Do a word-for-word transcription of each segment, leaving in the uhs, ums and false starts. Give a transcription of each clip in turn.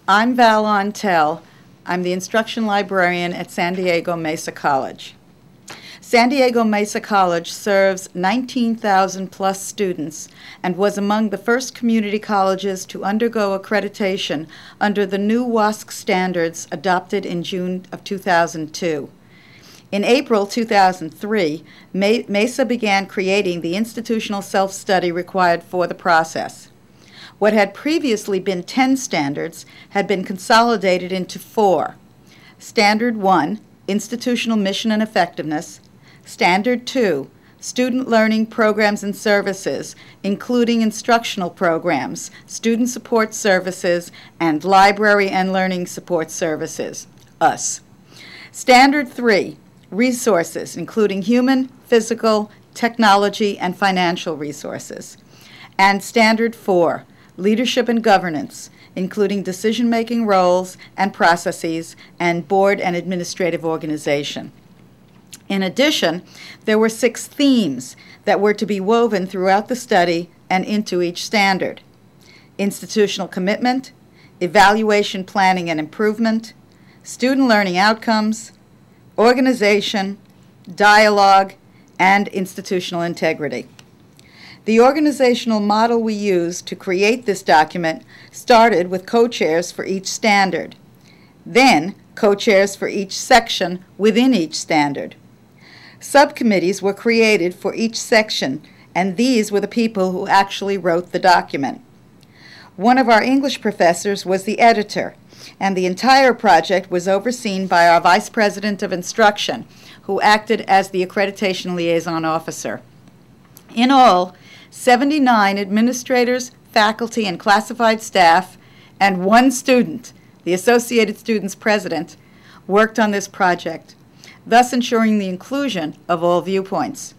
I'm Val Ontel. I'm the instruction librarian at San Diego Mesa College. San Diego Mesa College serves nineteen thousand plus students and was among the first community colleges to undergo accreditation under the new WASC standards adopted in June of two thousand two. In April two thousand three, Mesa began creating the institutional self-study required for the process. What had previously been ten standards had been consolidated into four. Standard one, Institutional Mission and Effectiveness. Standard two, Student Learning Programs and Services, including instructional programs, student support services, and library and learning support services, U S. Standard three, Resources, including human, physical, technology, and financial resources. And Standard four, Leadership and Governance, including decision-making roles and processes and board and administrative organization. In addition, there were six themes that were to be woven throughout the study and into each standard: institutional commitment, evaluation, planning, and improvement, student learning outcomes, organization, dialogue, and institutional integrity. The organizational model we used to create this document started with co-chairs for each standard, then co-chairs for each section within each standard. Subcommittees were created for each section, and these were the people who actually wrote the document. One of our English professors was the editor, and the entire project was overseen by our Vice President of Instruction, who acted as the accreditation liaison officer. In all, seventy-nine administrators, faculty, and classified staff, and one student, the Associated Students President, worked on this project, thus ensuring the inclusion of all viewpoints.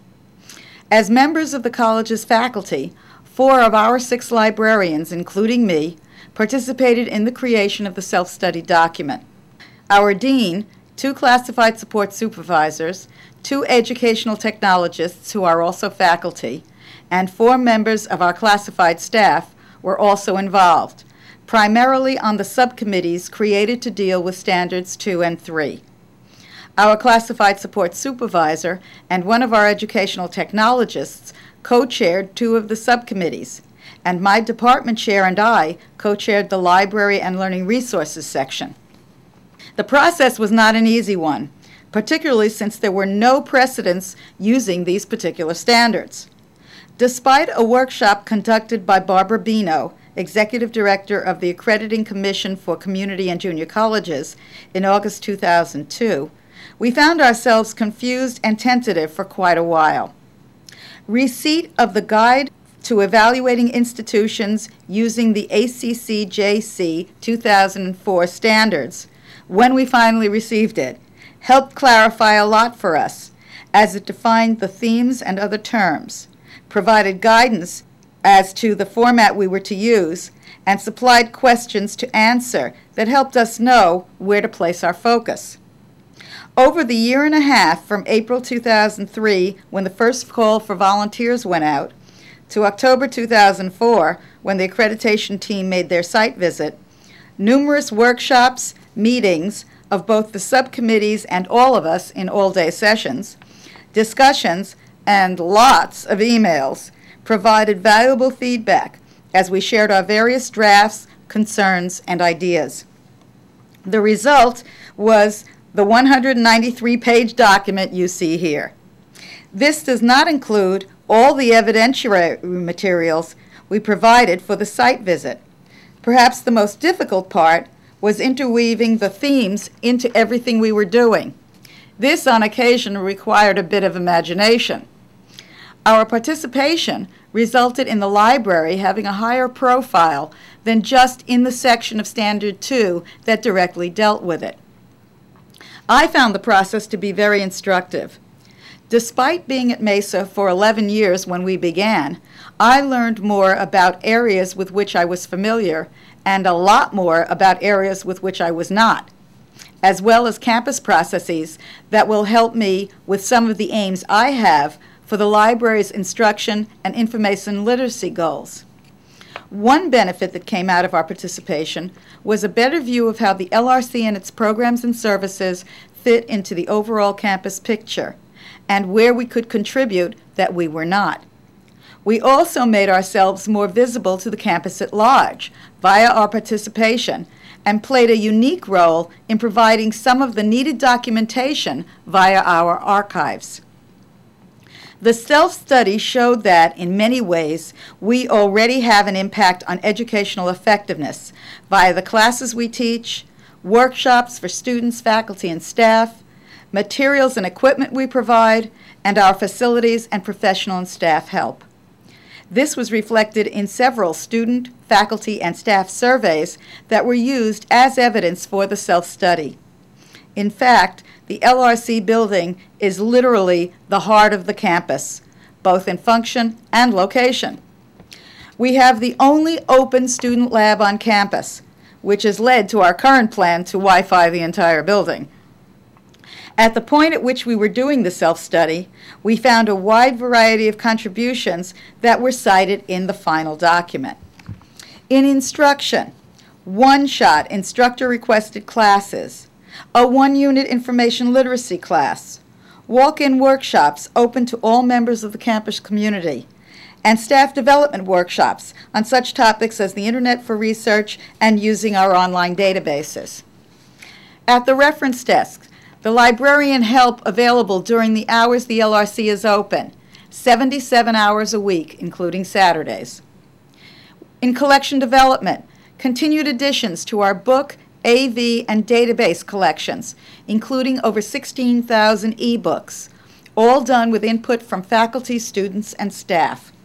As members of the college's faculty, four of our six librarians, including me, participated in the creation of the self-study document. Our dean, two classified support supervisors, two educational technologists who are also faculty, and four members of our classified staff were also involved, primarily on the subcommittees created to deal with standards two and three. Our classified support supervisor and one of our educational technologists co-chaired two of the subcommittees, and my department chair and I co-chaired the Library and Learning Resources section. The process was not an easy one, particularly since there were no precedents using these particular standards. Despite a workshop conducted by Barbara Bino, Executive Director of the Accrediting Commission for Community and Junior Colleges, in August two thousand two, we found ourselves confused and tentative for quite a while. Receipt of the Guide to Evaluating Institutions using the A C C J C two thousand four standards, when we finally received it, helped clarify a lot for us, as it defined the themes and other terms, provided guidance as to the format we were to use, and supplied questions to answer that helped us know where to place our focus. Over the year and a half from April two thousand three, when the first call for volunteers went out, to October two thousand four, when the accreditation team made their site visit, numerous workshops, meetings of both the subcommittees and all of us in all-day sessions, discussions, and lots of emails provided valuable feedback as we shared our various drafts, concerns, and ideas. The result was the one hundred ninety-three page document you see here. This does not include all the evidentiary materials we provided for the site visit. Perhaps the most difficult part was interweaving the themes into everything we were doing. This, on occasion, required a bit of imagination. Our participation resulted in the library having a higher profile than just in the section of Standard two that directly dealt with it. I found the process to be very instructive. Despite being at Mesa for eleven years when we began, I learned more about areas with which I was familiar and a lot more about areas with which I was not, as well as campus processes that will help me with some of the aims I have for the library's instruction and information literacy goals. One benefit that came out of our participation was a better view of how the L R C and its programs and services fit into the overall campus picture, and where we could contribute that we were not. We also made ourselves more visible to the campus at large via our participation, and played a unique role in providing some of the needed documentation via our archives. The self-study showed that, in many ways, we already have an impact on educational effectiveness via the classes we teach, workshops for students, faculty, and staff, materials and equipment we provide, and our facilities and professional and staff help. This was reflected in several student, faculty, and staff surveys that were used as evidence for the self-study. In fact, the L R C building is literally the heart of the campus, both in function and location. We have the only open student lab on campus, which has led to our current plan to Wi-Fi the entire building. At the point at which we were doing the self-study, we found a wide variety of contributions that were cited in the final document. In instruction, one-shot instructor-requested classes, a one-unit information literacy class, walk-in workshops open to all members of the campus community, and staff development workshops on such topics as the Internet for research and using our online databases. At the reference desk, the librarian help available during the hours the L R C is open, seventy-seven hours a week, including Saturdays. In collection development, continued additions to our book, A V, and database collections, including over sixteen thousand e-books, all done with input from faculty, students, and staff.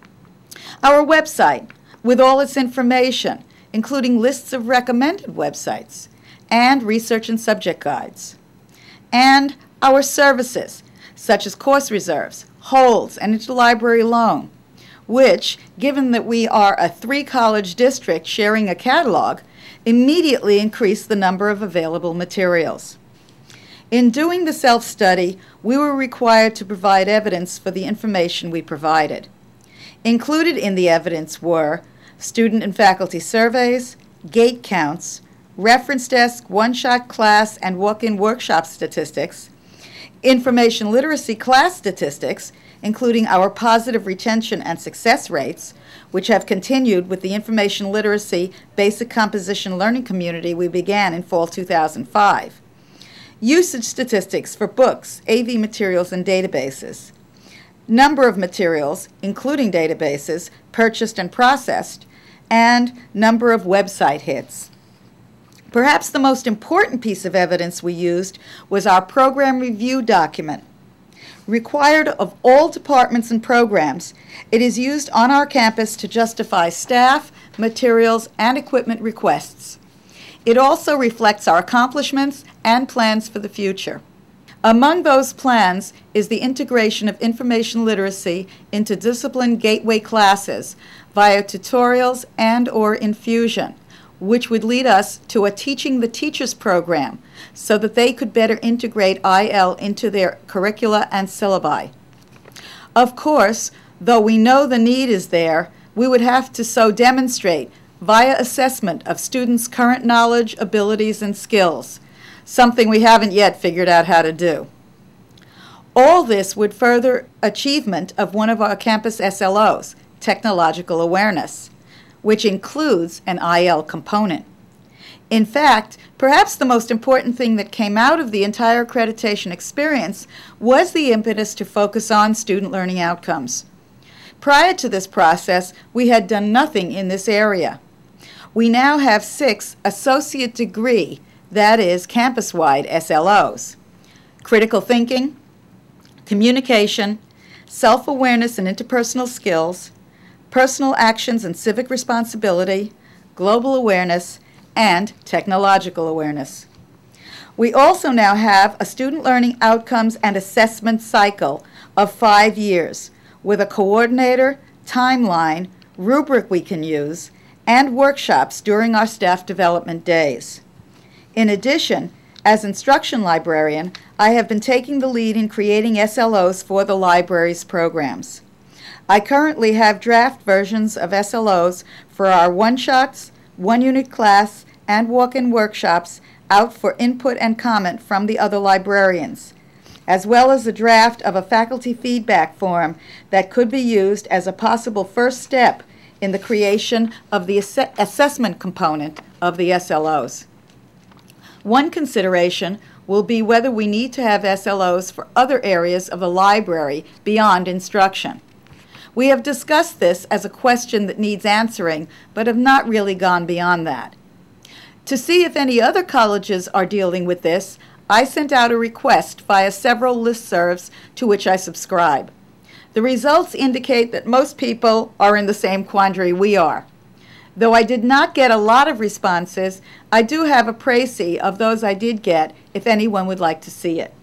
Our website, with all its information, including lists of recommended websites, and research and subject guides. And our services, such as course reserves, holds, and interlibrary loan, which, given that we are a three-college district sharing a catalog, immediately increased the number of available materials. In doing the self-study, we were required to provide evidence for the information we provided. Included in the evidence were student and faculty surveys, gate counts, reference desk, one-shot class, and walk-in workshop statistics, information literacy class statistics, including our positive retention and success rates, which have continued with the information literacy basic composition learning community we began in fall two thousand five, usage statistics for books, A V materials, and databases, number of materials, including databases, purchased and processed, and number of website hits. Perhaps the most important piece of evidence we used was our program review document. Required of all departments and programs, it is used on our campus to justify staff, materials, and equipment requests. It also reflects our accomplishments and plans for the future. Among those plans is the integration of information literacy into discipline gateway classes via tutorials and or infusion, which would lead us to a Teaching the Teachers program so that they could better integrate I L into their curricula and syllabi. Of course, though we know the need is there, we would have to so demonstrate via assessment of students' current knowledge, abilities, and skills, something we haven't yet figured out how to do. All this would further achievement of one of our campus S L Os, technological awareness, which includes an I L component. In fact, perhaps the most important thing that came out of the entire accreditation experience was the impetus to focus on student learning outcomes. Prior to this process, we had done nothing in this area. We now have six associate degree, that is, campus-wide S L Os: critical thinking, communication, self-awareness and interpersonal skills, personal actions and civic responsibility, global awareness, and technological awareness. We also now have a student learning outcomes and assessment cycle of five years with a coordinator, timeline, rubric we can use, and workshops during our staff development days. In addition, as instruction librarian, I have been taking the lead in creating S L Os for the library's programs. I currently have draft versions of S L Os for our one-shots, one-unit class, and walk-in workshops out for input and comment from the other librarians, as well as a draft of a faculty feedback form that could be used as a possible first step in the creation of the ass- assessment component of the S L Os. One consideration will be whether we need to have S L Os for other areas of the library beyond instruction. We have discussed this as a question that needs answering, but have not really gone beyond that. To see if any other colleges are dealing with this, I sent out a request via several listservs to which I subscribe. The results indicate that most people are in the same quandary we are. Though I did not get a lot of responses, I do have a précis of those I did get if anyone would like to see it.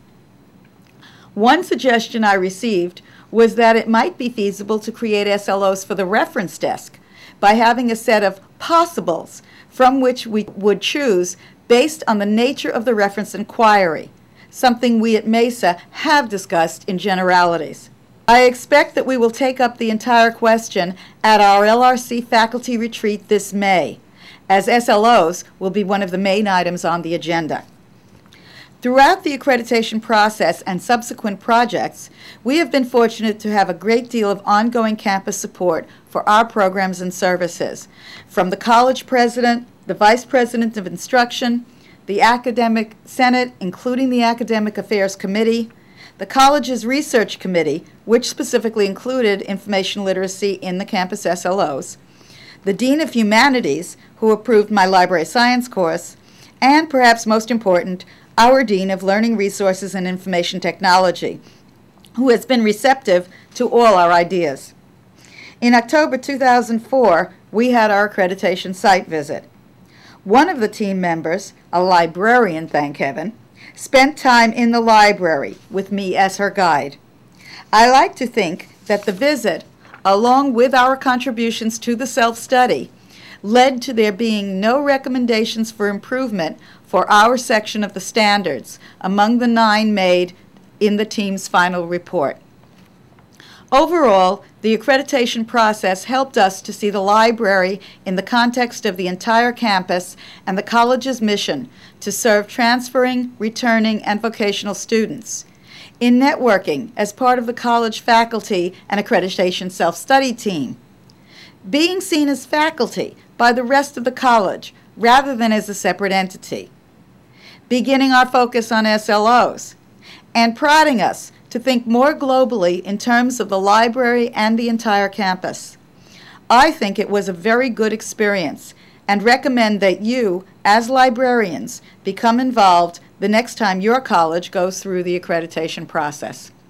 One suggestion I received was that it might be feasible to create S L Os for the reference desk by having a set of possibles from which we would choose based on the nature of the reference inquiry, something we at Mesa have discussed in generalities. I expect that we will take up the entire question at our L R C faculty retreat this May, as S L Os will be one of the main items on the agenda. Throughout the accreditation process and subsequent projects, we have been fortunate to have a great deal of ongoing campus support for our programs and services, from the college president, the vice president of instruction, the academic senate, including the academic affairs committee, the college's research committee, which specifically included information literacy in the campus S L Os, the dean of humanities, who approved my library science course, and perhaps most important, our dean of learning resources and information technology, who has been receptive to all our ideas. In October two thousand four, we had our accreditation site visit. One of the team members, a librarian, thank heaven, spent time in the library with me as her guide. I like to think that the visit, along with our contributions to the self-study, led to there being no recommendations for improvement for our section of the standards among the nine made in the team's final report. Overall, the accreditation process helped us to see the library in the context of the entire campus and the college's mission to serve transferring, returning, and vocational students. In networking as part of the college faculty and accreditation self-study team. Being seen as faculty by the rest of the college rather than as a separate entity. Beginning our focus on S L Os, and prodding us to think more globally in terms of the library and the entire campus. I think it was a very good experience and recommend that you, as librarians, become involved the next time your college goes through the accreditation process.